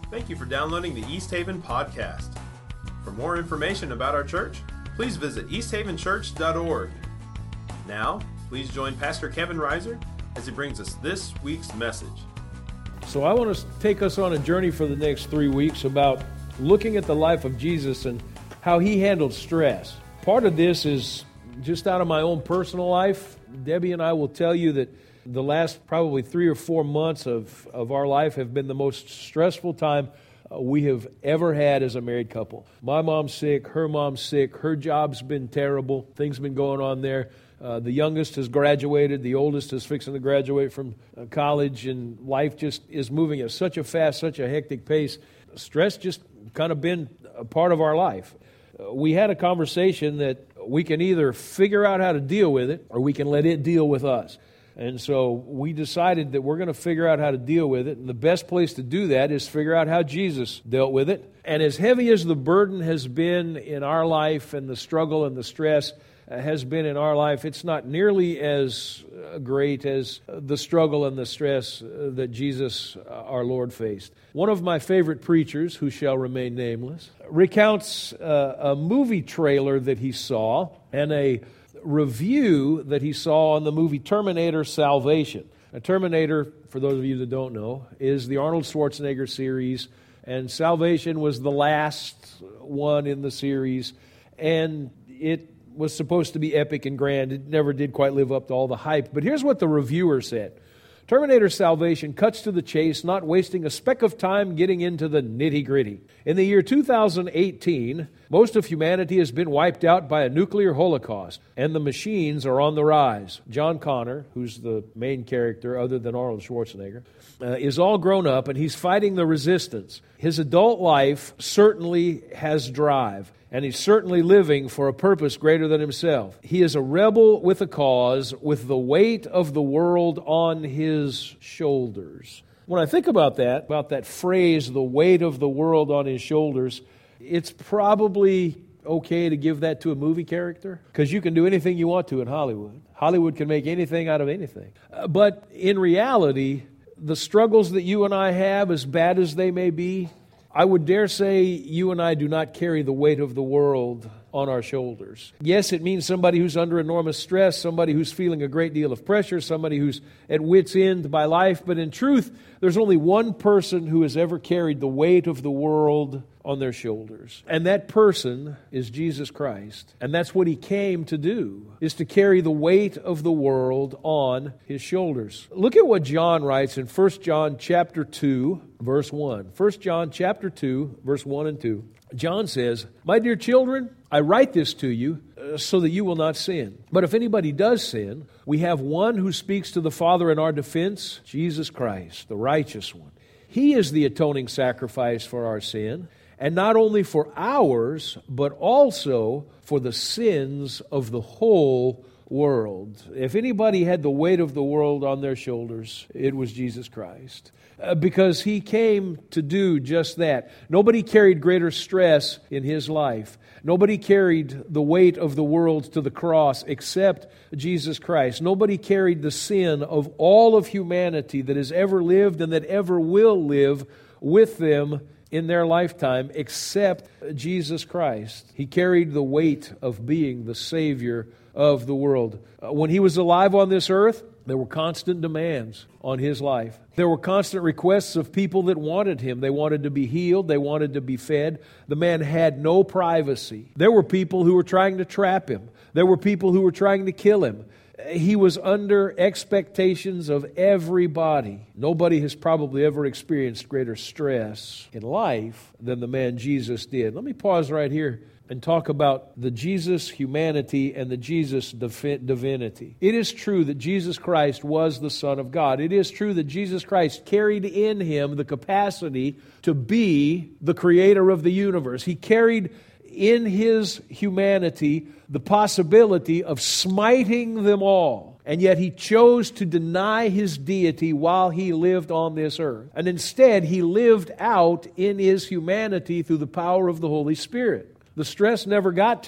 Thank you for downloading the East Haven podcast. For more information about our church, please visit easthavenchurch.org. Now, please join Pastor Kevin Reiser as he brings us this week's message. So I want to take us on a journey for the next 3 weeks about looking at the life of Jesus and how he handled stress. Part of this is just out of my own personal life. Debbie and I will tell you that the last probably 3 or 4 months of our life have been the most stressful time we have ever had as a married couple. My mom's sick, her job's been terrible, things have been going on there. The youngest has graduated, the oldest is fixing to graduate from college, and life just is moving at such a fast, such a hectic pace. Stress just kind of been a part of our life. We had a conversation that we can either figure out how to deal with it or we can let it deal with us. And so we decided that we're going to figure out how to deal with it. And the best place to do that is figure out how Jesus dealt with it. And as heavy as the burden has been in our life and the struggle and the stress has been in our life, it's not nearly as great as the struggle and the stress that Jesus, our Lord, faced. One of my favorite preachers, who shall remain nameless, recounts a movie trailer that he saw and a review that he saw on the movie Terminator Salvation. Now, Terminator, for those of you that don't know, is the Arnold Schwarzenegger series, and Salvation was the last one in the series, and it was supposed to be epic and grand. It never did quite live up to all the hype. But here's what the reviewer said. Terminator Salvation cuts to the chase, not wasting a speck of time getting into the nitty-gritty. In the year 2018, most of humanity has been wiped out by a nuclear holocaust, and the machines are on the rise. John Connor, who's the main character other than Arnold Schwarzenegger, is all grown up, and he's fighting the resistance. His adult life certainly has drive, and he's certainly living for a purpose greater than himself. He is a rebel with a cause, with the weight of the world on his shoulders. When I think about that phrase, the weight of the world on his shoulders, it's probably okay to give that to a movie character, because you can do anything you want to in Hollywood. Hollywood can make anything out of anything. But in reality, the struggles that you and I have, as bad as they may be, I would dare say you and I do not carry the weight of the world on our shoulders. Yes, it means somebody who's under enormous stress, somebody who's feeling a great deal of pressure, somebody who's at wit's end by life. But in truth, there's only one person who has ever carried the weight of the world on their shoulders. And that person is Jesus Christ. And that's what He came to do, is to carry the weight of the world on His shoulders. Look at what John writes in 1 John chapter 2, verse 1. 1 John chapter 2, verse 1 and 2. John says, "My dear children, I write this to you so that you will not sin. But if anybody does sin, we have one who speaks to the Father in our defense, Jesus Christ, the righteous one. He is the atoning sacrifice for our sin, and not only for ours, but also for the sins of the whole world." If anybody had the weight of the world on their shoulders, it was Jesus Christ. Because He came to do just that. Nobody carried greater stress in His life. Nobody carried the weight of the world to the cross except Jesus Christ. Nobody carried the sin of all of humanity that has ever lived and that ever will live with them in their lifetime except Jesus Christ. He carried the weight of being the Savior of the world. When He was alive on this earth, there were constant demands on His life. There were constant requests of people that wanted Him. They wanted to be healed. They wanted to be fed. The man had no privacy. There were people who were trying to trap Him. There were people who were trying to kill Him. He was under expectations of everybody. Nobody has probably ever experienced greater stress in life than the man Jesus did. Let me pause right here and talk about the Jesus humanity and the Jesus divinity. It is true that Jesus Christ was the Son of God. It is true that Jesus Christ carried in Him the capacity to be the creator of the universe. He carried in His humanity the possibility of smiting them all. And yet He chose to deny His deity while He lived on this earth. And instead, He lived out in His humanity through the power of the Holy Spirit. The stress never got to Him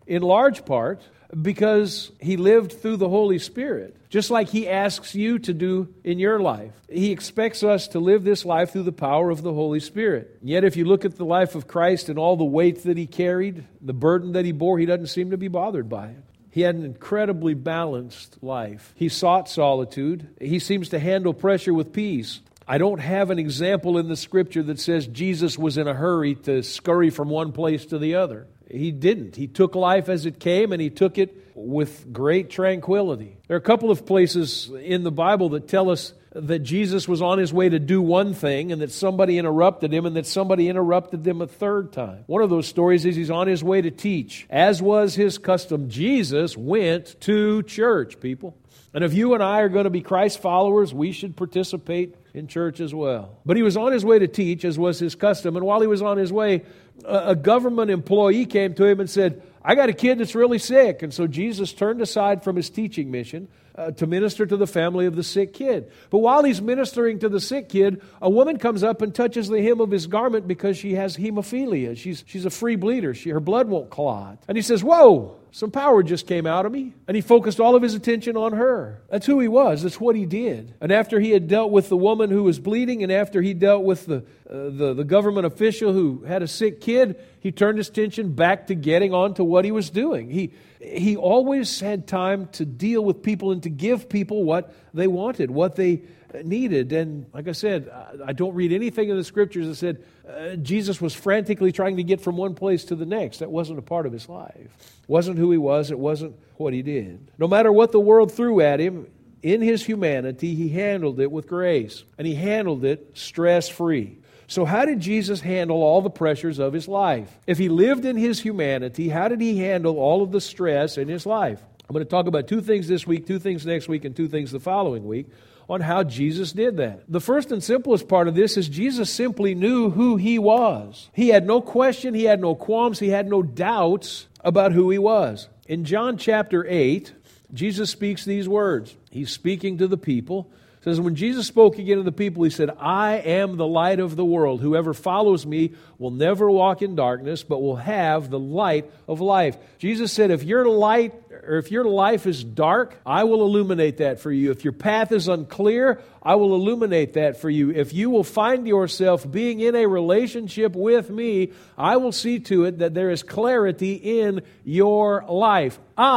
in large part because he lived through the Holy Spirit, just like he asks you to do in your life. He expects us to live this life through the power of the Holy Spirit. Yet if you look at the life of Christ and all the weight that he carried, the burden that he bore, he doesn't seem to be bothered by it. He had an incredibly balanced life. He sought solitude. He seems to handle pressure with peace. I don't have an example in the Scripture that says Jesus was in a hurry to scurry from one place to the other. He didn't. He took life as it came, and he took it with great tranquility. There are a couple of places in the Bible that tell us that Jesus was on his way to do one thing and that somebody interrupted him and that somebody interrupted them a third time. One of those stories is he's on his way to teach. As was his custom, Jesus went to church, people. And if you and I are going to be Christ followers, we should participate in church as well. But he was on his way to teach, as was his custom. And while he was on his way, a government employee came to him and said, I got a kid that's really sick. And so Jesus turned aside from his teaching mission to minister to the family of the sick kid. But while he's ministering to the sick kid, a woman comes up and touches the hem of his garment because she has hemophilia. She's a free bleeder. Her blood won't clot. And he says, whoa, some power just came out of me. And he focused all of his attention on her. That's who he was. That's what he did. And after he had dealt with the woman who was bleeding, and after he dealt with the government official who had a sick kid, he turned his attention back to getting on to what he was doing. He always had time to deal with people and to give people what they wanted, what they needed. And like I said, I don't read anything in the Scriptures that said Jesus was frantically trying to get from one place to the next. That wasn't a part of his life. It wasn't who he was. It wasn't what he did. No matter what the world threw at him, in his humanity, he handled it with grace. And he handled it stress-free. So how did Jesus handle all the pressures of his life? If he lived in his humanity, how did he handle all of the stress in his life? I'm going to talk about 2 things this week, 2 things next week, and 2 things the following week on how Jesus did that. The first and simplest part of this is Jesus simply knew who he was. He had no question, he had no qualms, he had no doubts about who he was. In John chapter 8, Jesus speaks these words. He's speaking to the people. It says, when Jesus spoke again to the people, he said, I am the light of the world. Whoever follows me will never walk in darkness, but will have the light of life. Jesus said, if your light or if your life is dark, I will illuminate that for you. If your path is unclear, I will illuminate that for you. If you will find yourself being in a relationship with me, I will see to it that there is clarity in your life.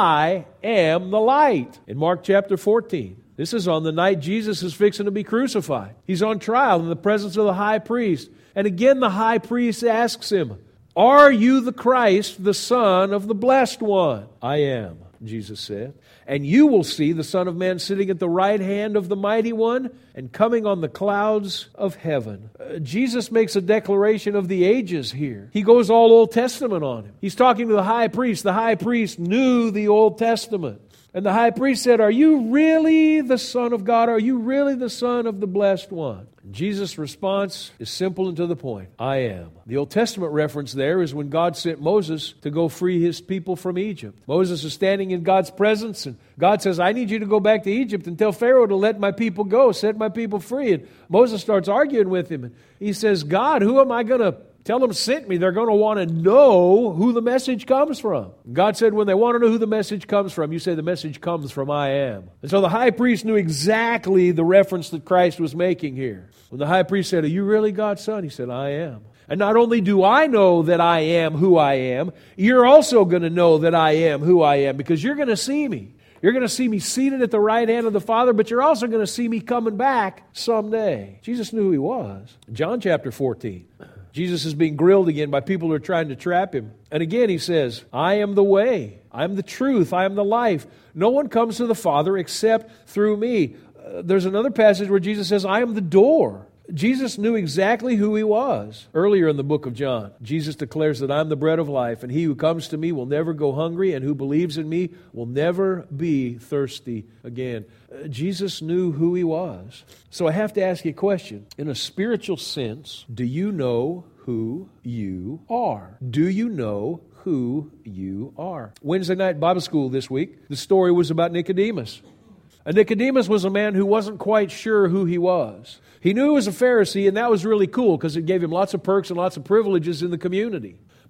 I am the light. In Mark chapter 14. This is on the night Jesus is fixing to be crucified. He's on trial in the presence of the high priest. And again the high priest asks him, are you the Christ, the Son of the Blessed One? I am, Jesus said. And you will see the Son of Man sitting at the right hand of the Mighty One and coming on the clouds of heaven. Jesus makes a declaration of the ages here. He goes all Old Testament on him. He's talking to the high priest. The high priest knew the Old Testament. And the high priest said, are you really the Son of God? Are you really the Son of the Blessed One? And Jesus' response is simple and to the point. I am. The Old Testament reference there is when God sent Moses to go free his people from Egypt. Moses is standing in God's presence and God says, I need you to go back to Egypt and tell Pharaoh to let my people go, set my people free. And Moses starts arguing with him. And he says, God, who am I going to tell them sent me? They're going to want to know who the message comes from. God said, when they want to know who the message comes from, you say the message comes from I am. And so the high priest knew exactly the reference that Christ was making here. When the high priest said, are you really God's son? He said, I am. And not only do I know that I am who I am, you're also going to know that I am who I am because you're going to see me. You're going to see me seated at the right hand of the Father, but you're also going to see me coming back someday. Jesus knew who he was. John chapter 14. Jesus is being grilled again by people who are trying to trap him. And again he says, I am the way, I am the truth, I am the life. No one comes to the Father except through me. There's another passage where Jesus says, I am the door. Jesus knew exactly who he was. Earlier in the book of John, Jesus declares that I'm the bread of life, and he who comes to me will never go hungry, and who believes in me will never be thirsty again. Jesus knew who he was. So I have to ask you a question. In a spiritual sense, do you know who you are? Do you know who you are? Wednesday night Bible school this week, the story was about Nicodemus. And Nicodemus was a man who wasn't quite sure who he was. He knew he was a Pharisee, and that was really cool because it gave him lots of perks and lots of privileges in the community.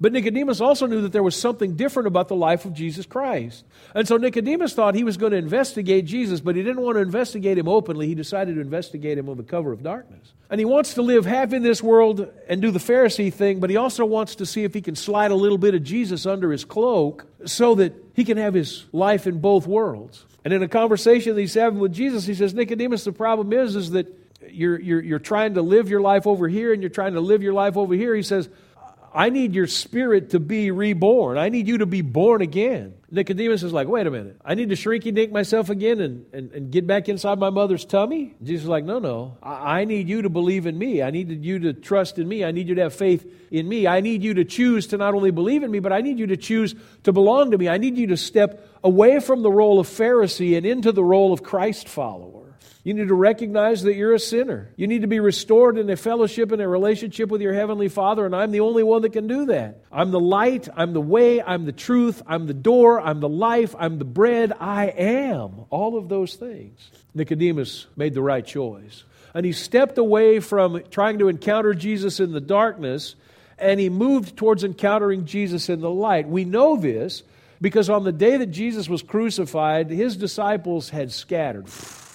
But Nicodemus also knew that there was something different about the life of Jesus Christ. And so Nicodemus thought he was going to investigate Jesus, but he didn't want to investigate him openly. He decided to investigate him on the cover of darkness. And he wants to live half in this world and do the Pharisee thing, but he also wants to see if he can slide a little bit of Jesus under his cloak so that he can have his life in both worlds. And in a conversation that he's having with Jesus, he says, Nicodemus, the problem is that you're trying to live your life over here and you're trying to live your life over here. He says, I need your spirit to be reborn. I need you to be born again. Nicodemus is like, wait a minute. I need to shrinky-dink myself again and get back inside my mother's tummy? Jesus is like, no. I need you to believe in me. I need you to trust in me. I need you to have faith in me. I need you to choose to not only believe in me, but I need you to choose to belong to me. I need you to step away from the role of Pharisee and into the role of Christ follower. You need to recognize that you're a sinner. You need to be restored in a fellowship and a relationship with your Heavenly Father, and I'm the only one that can do that. I'm the light, I'm the way, I'm the truth, I'm the door, I'm the life, I'm the bread, I am. All of those things. Nicodemus made the right choice. And he stepped away from trying to encounter Jesus in the darkness, and he moved towards encountering Jesus in the light. We know this because on the day that Jesus was crucified, his disciples had scattered.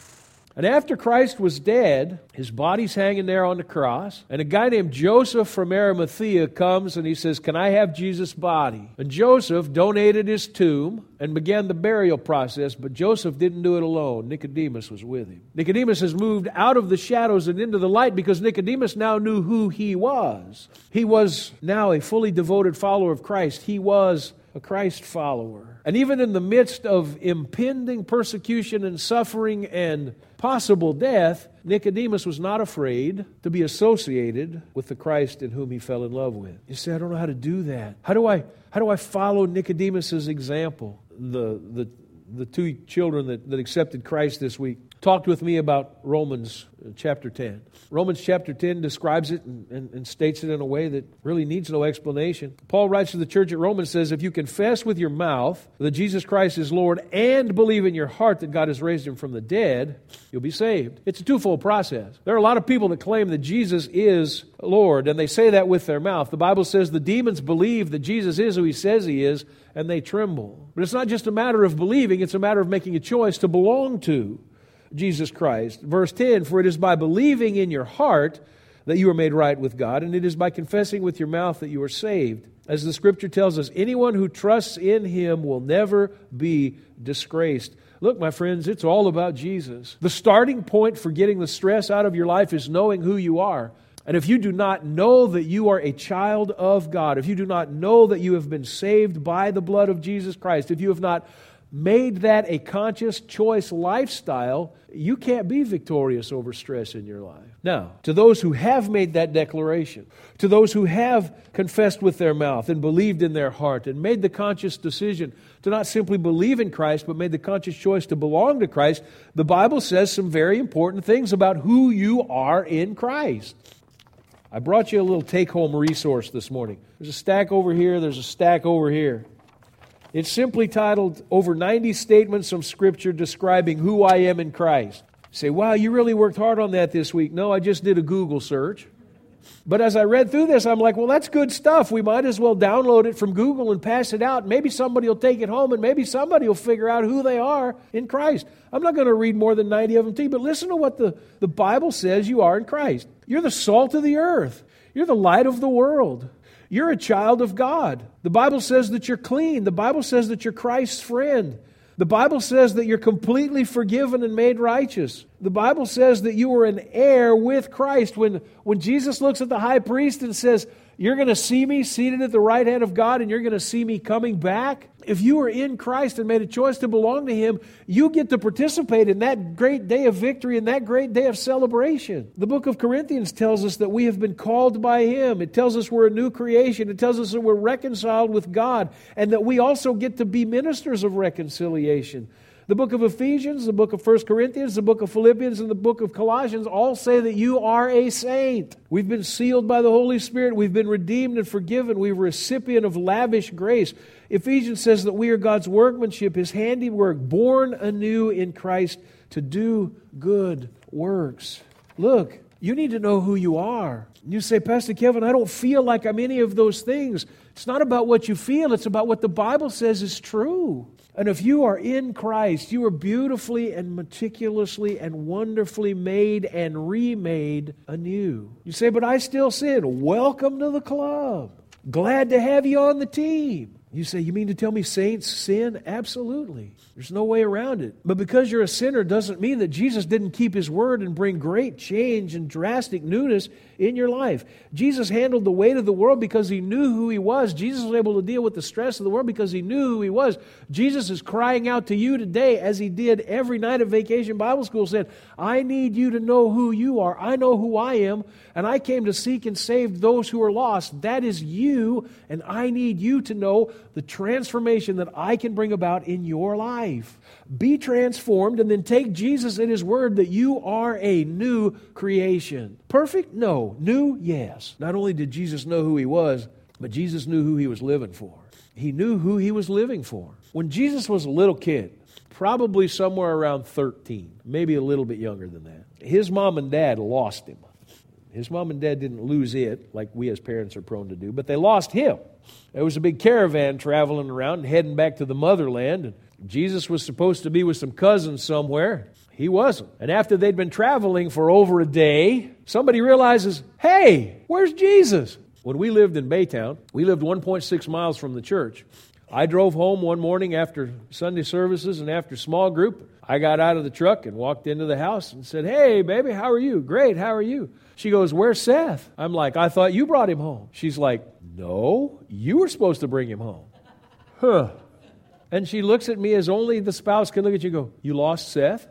And after Christ was dead, his body's hanging there on the cross, and a guy named Joseph from Arimathea comes and he says, can I have Jesus' body? And Joseph donated his tomb and began the burial process, but Joseph didn't do it alone. Nicodemus was with him. Nicodemus has moved out of the shadows and into the light because Nicodemus now knew who he was. He was now a fully devoted follower of Christ. He was a Christ follower. And even in the midst of impending persecution and suffering and possible death, Nicodemus was not afraid to be associated with the Christ in whom he fell in love with. You say, I don't know how to do that. How do I follow Nicodemus's example? The two children that accepted Christ this week talked with me about Romans chapter 10. Romans chapter 10 describes it and states it in a way that really needs no explanation. Paul writes to the church at Romans, says, if you confess with your mouth that Jesus Christ is Lord and believe in your heart that God has raised him from the dead, you'll be saved. It's a twofold process. There are a lot of people that claim that Jesus is Lord, and they say that with their mouth. The Bible says the demons believe that Jesus is who he says he is, and they tremble. But it's not just a matter of believing, it's a matter of making a choice to belong to Jesus Christ. Verse 10, for it is by believing in your heart that you are made right with God, and it is by confessing with your mouth that you are saved. As the Scripture tells us, anyone who trusts in him will never be disgraced. Look, my friends, it's all about Jesus. The starting point for getting the stress out of your life is knowing who you are. And if you do not know that you are a child of God, if you do not know that you have been saved by the blood of Jesus Christ, if you have not made that a conscious choice lifestyle, you can't be victorious over stress in your life. Now, to those who have made that declaration, to those who have confessed with their mouth and believed in their heart and made the conscious decision to not simply believe in Christ, but made the conscious choice to belong to Christ, the Bible says some very important things about who you are in Christ. I brought you a little take-home resource this morning. There's a stack over here, there's a stack over here. It's simply titled, Over 90 Statements from Scripture Describing Who I Am in Christ. You say, wow, you really worked hard on that this week. No, I just did a Google search. But as I read through this, I'm like, well, that's good stuff. We might as well download it from Google and pass it out. Maybe somebody will take it home and maybe somebody will figure out who they are in Christ. I'm not going to read more than 90 of them to you, but listen to what the Bible says you are in Christ. You're the salt of the earth. You're the light of the world. You're a child of God. The Bible says that you're clean. The Bible says that you're Christ's friend. The Bible says that you're completely forgiven and made righteous. The Bible says that you are an heir with Christ. When Jesus looks at the high priest and says, you're going to see me seated at the right hand of God and you're going to see me coming back. If you are in Christ and made a choice to belong to Him, you get to participate in that great day of victory and that great day of celebration. The book of Corinthians tells us that we have been called by Him. It tells us we're a new creation. It tells us that we're reconciled with God and that we also get to be ministers of reconciliation. The book of Ephesians, the book of 1 Corinthians, the book of Philippians, and the book of Colossians all say that you are a saint. We've been sealed by the Holy Spirit. We've been redeemed and forgiven. We're a recipient of lavish grace. Ephesians says that we are God's workmanship, His handiwork, born anew in Christ to do good works. Look, You need to know who you are. You say, Pastor Kevin, I don't feel like I'm any of those things. It's not about what you feel. It's about what the Bible says is true. And if you are in Christ, you are beautifully and meticulously and wonderfully made and remade anew. You say, but I still sin. Welcome to the club. Glad to have you on the team. You say, you mean to tell me saints sin? Absolutely. There's no way around it. But because you're a sinner doesn't mean that Jesus didn't keep His word and bring great change and drastic newness in your life. Jesus handled the weight of the world because He knew who He was. Jesus was able to deal with the stress of the world because He knew who He was. Jesus is crying out to you today, as He did every night at Vacation Bible School, said, I need you to know who you are. I know who I am, and I came to seek and save those who are lost. That is you, and I need you to know the transformation that I can bring about in your life. Be transformed, and then take Jesus at His word that you are a new creation. Perfect? No. New? Yes. Not only did Jesus know who He was, but Jesus knew who He was living for. He knew who He was living for. When Jesus was a little kid, probably somewhere around 13, maybe a little bit younger than that, His mom and dad lost Him. His mom and dad didn't lose it, like we as parents are prone to do, but they lost Him. There was a big caravan traveling around and heading back to the motherland, and Jesus was supposed to be with some cousins somewhere. He wasn't. And after they'd been traveling for over a day, somebody realizes, hey, where's Jesus? When we lived in Baytown, we lived 1.6 miles from the church. I drove home one morning after Sunday services and after small group. I got out of the truck and walked into the house and said, hey, baby, how are you? Great, how are you? She goes, where's Seth? I'm like, I thought you brought him home. She's like, no, you were supposed to bring him home. Huh. And she looks at me as only the spouse can look at you and go, you lost Seth?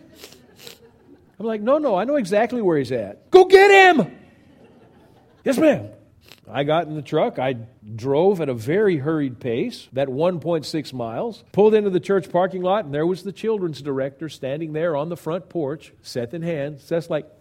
I'm like, no, I know exactly where he's at. Go get him! Yes, ma'am. I got in the truck. I drove at a very hurried pace, that 1.6 miles, pulled into the church parking lot, and there was the children's director standing there on the front porch, Seth in hand. Seth's like,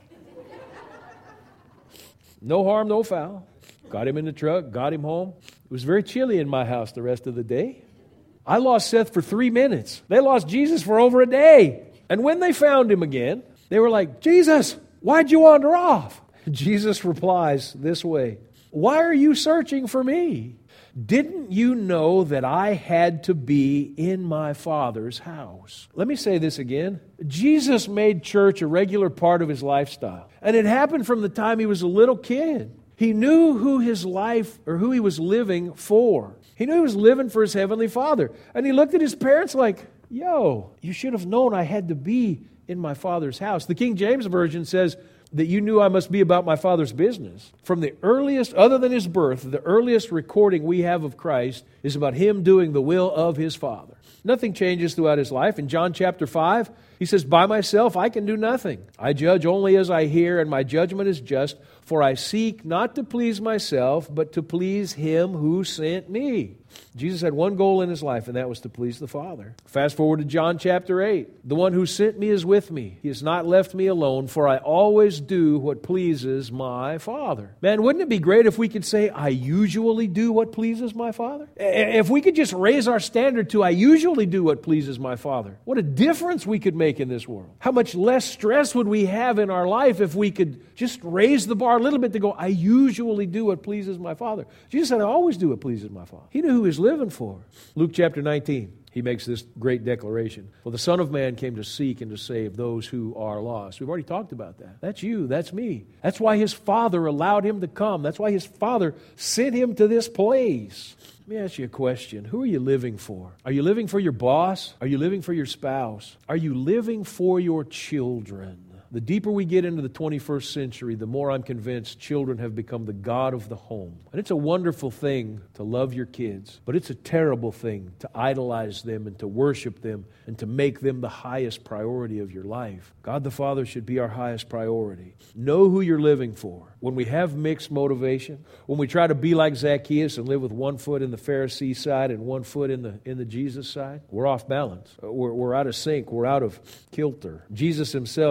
no harm, no foul. Got him in the truck, got him home. It was very chilly in my house the rest of the day. I lost Seth for 3 minutes. They lost Jesus for over a day. And when they found him again, they were like, Jesus, why'd you wander off? Jesus replies this way, why are you searching for me? Didn't you know that I had to be in my Father's house? Let me say this again. Jesus made church a regular part of His lifestyle. And it happened from the time He was a little kid. He knew who His life, or who He was living for. He knew He was living for His Heavenly Father. And He looked at His parents like, yo, you should have known I had to be in my Father's house. The King James Version says that you knew I must be about my Father's business. From the earliest, other than His birth, the earliest recording we have of Christ is about Him doing the will of His Father. Nothing changes throughout His life. In John chapter 5, He says, by myself I can do nothing. I judge only as I hear, and my judgment is just, for I seek not to please myself, but to please Him who sent me. Jesus had one goal in His life, and that was to please the Father. Fast forward to John chapter 8. The one who sent me is with me. He has not left me alone, for I always do what pleases my Father. Man, wouldn't it be great if we could say, I usually do what pleases my Father? If we could just raise our standard to, I usually do what pleases my Father. What a difference we could make in this world. How much less stress would we have in our life if we could just raise the bar a little bit to go, I usually do what pleases my Father. Jesus said, I always do what pleases my Father. He knew who He was living for. Luke chapter 19, He makes this great declaration. For the Son of Man came to seek and to save those who are lost. We've already talked about that. That's you. That's me. That's why His Father allowed Him to come. That's why His Father sent Him to this place. Let me ask you a question. Who are you living for? Are you living for your boss? Are you living for your spouse? Are you living for your children? The deeper we get into the 21st century, the more I'm convinced children have become the god of the home. And it's a wonderful thing to love your kids, but it's a terrible thing to idolize them and to worship them and to make them the highest priority of your life. God the Father should be our highest priority. Know who you're living for. When we have mixed motivation, when we try to be like Zacchaeus and live with one foot in the Pharisee side and one foot in the Jesus side, we're off balance. We're out of sync. We're out of kilter. Jesus Himself tells us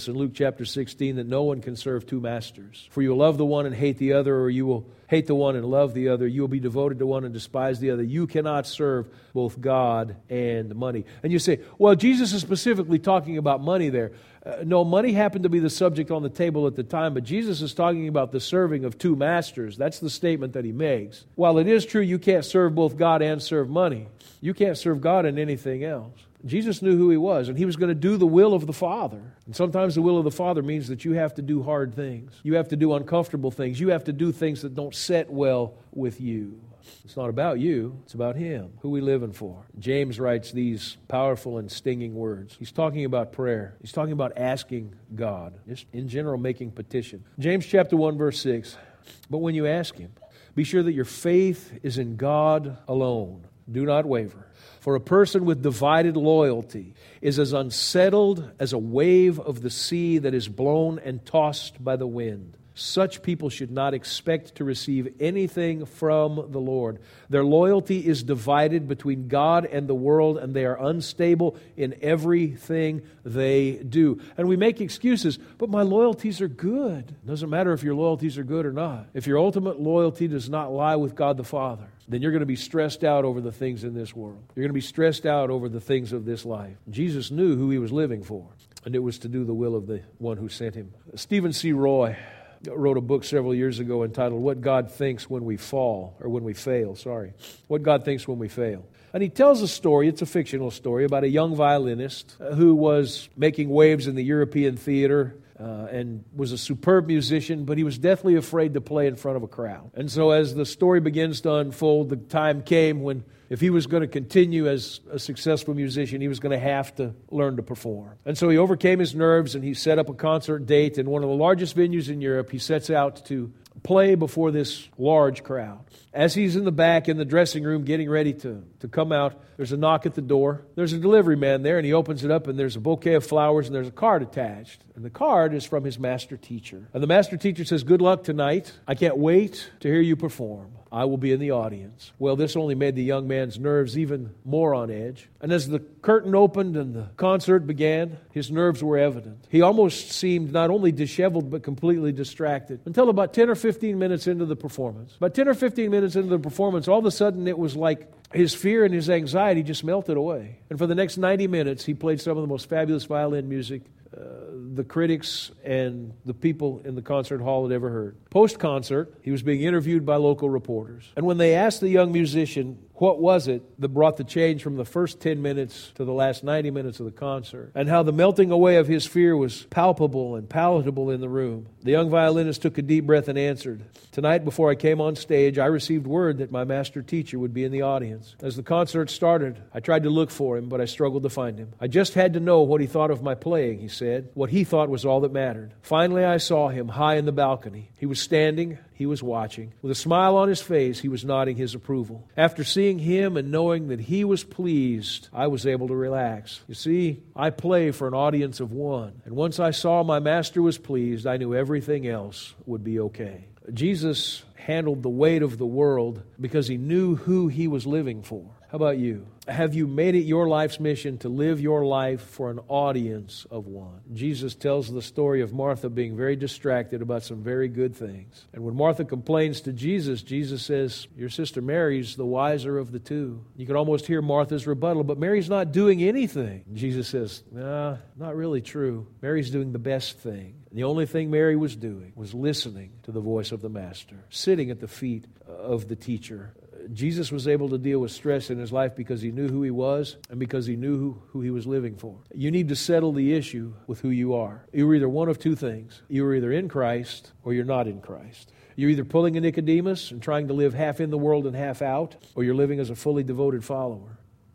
us in Luke chapter 16 that no one can serve two masters. For you will love the one and hate the other, or you will hate the one and love the other. You will be devoted to one and despise the other. You cannot serve both God and money. And you say, well, Jesus is specifically talking about money there. No, money happened to be the subject on the table at the time, but Jesus is talking about the serving of two masters. That's the statement that he makes. While it is true you can't serve both God and serve money, you can't serve God and anything else. Jesus knew who he was, and he was going to do the will of the Father. And sometimes the will of the Father means that you have to do hard things. You have to do uncomfortable things. You have to do things that don't set well with you. It's not about you. It's about him. Who we living for? James writes these powerful and stinging words. He's talking about prayer. He's talking about asking God. Just in general, making petition. James chapter 1, verse 6. But when you ask him, be sure that your faith is in God alone. Do not waver. For a person with divided loyalty is as unsettled as a wave of the sea that is blown and tossed by the wind. Such people should not expect to receive anything from the Lord. Their loyalty is divided between God and the world, and they are unstable in everything they do. And we make excuses, but my loyalties are good. It doesn't matter if your loyalties are good or not. If your ultimate loyalty does not lie with God the Father, then you're going to be stressed out over the things in this world. You're going to be stressed out over the things of this life. Jesus knew who he was living for, and it was to do the will of the one who sent him. Stephen C. Roy wrote a book several years ago entitled What God Thinks When We Fall, or When We Fail, What God Thinks When We Fail. And he tells a story, it's a fictional story, about a young violinist who was making waves in the European theater and was a superb musician, but he was deathly afraid to play in front of a crowd. And so as the story begins to unfold, the time came when if he was going to continue as a successful musician, he was going to have to learn to perform. And so he overcame his nerves and he set up a concert date in one of the largest venues in Europe. He sets out to play before this large crowd. As he's in the back in the dressing room getting ready to come out, there's a knock at the door. There's a delivery man there, and he opens it up, and there's a bouquet of flowers, and there's a card attached. And the card is from his master teacher. And the master teacher says, "Good luck tonight. I can't wait to hear you perform. I will be in the audience." Well, this only made the young man's nerves even more on edge. And as the curtain opened and the concert began, his nerves were evident. He almost seemed not only disheveled, but completely distracted. Until about 10 or 15 minutes into the performance. About 10 or 15 minutes into the performance, all of a sudden it was like his fear and his anxiety just melted away. And for the next 90 minutes, he played some of the most fabulous violin music the critics and the people in the concert hall had ever heard. Post-concert, he was being interviewed by local reporters. And when they asked the young musician, what was it that brought the change from the first 10 minutes to the last 90 minutes of the concert, and how the melting away of his fear was palpable and palatable in the room, the young violinist took a deep breath and answered, "Tonight, before I came on stage, I received word that my master teacher would be in the audience. As the concert started, I tried to look for him, but I struggled to find him. I just had to know what he thought of my playing," he said. "What he thought was all that mattered. Finally, I saw him high in the balcony. He was standing. He was watching. With a smile on his face, he was nodding his approval. After seeing him and knowing that he was pleased, I was able to relax. You see, I play for an audience of one. And once I saw my master was pleased, I knew everything else would be okay." Jesus handled the weight of the world because he knew who he was living for. How about you? Have you made it your life's mission to live your life for an audience of one? Jesus tells the story of Martha being very distracted about some very good things. And when Martha complains to Jesus, Jesus says, "Your sister Mary's the wiser of the two." You can almost hear Martha's rebuttal, "But Mary's not doing anything." Jesus says, "Nah, not really true. Mary's doing the best thing. And the only thing Mary was doing was listening to the voice of the Master, sitting at the feet of the teacher." Jesus was able to deal with stress in his life because he knew who he was and because he knew who he was living for. You need to settle the issue with who you are. You're either one of two things. You're either in Christ or you're not in Christ. You're either pulling a Nicodemus and trying to live half in the world and half out, or you're living as a fully devoted follower.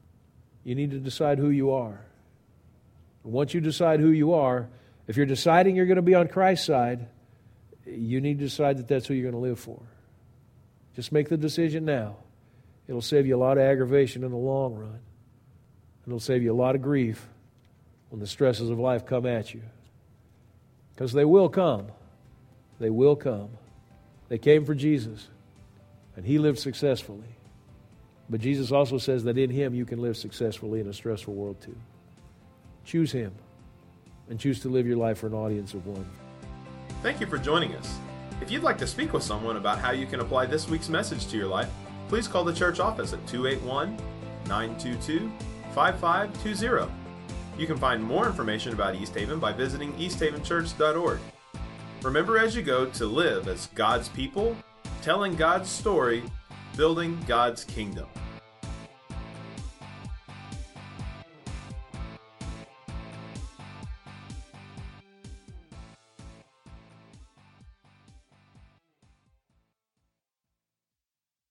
You need to decide who you are. And once you decide who you are, if you're deciding you're going to be on Christ's side, you need to decide that that's who you're going to live for. Just make the decision now. It'll save you a lot of aggravation in the long run. And it'll save you a lot of grief when the stresses of life come at you. Because they will come. They will come. They came for Jesus, and he lived successfully. But Jesus also says that in him you can live successfully in a stressful world too. Choose him. and choose to live your life for an audience of one. Thank you for joining us. If you'd like to speak with someone about how you can apply this week's message to your life, please call the church office at 281-922-5520. You can find more information about East Haven by visiting easthavenchurch.org. Remember as you go to live as God's people, telling God's story, building God's kingdom.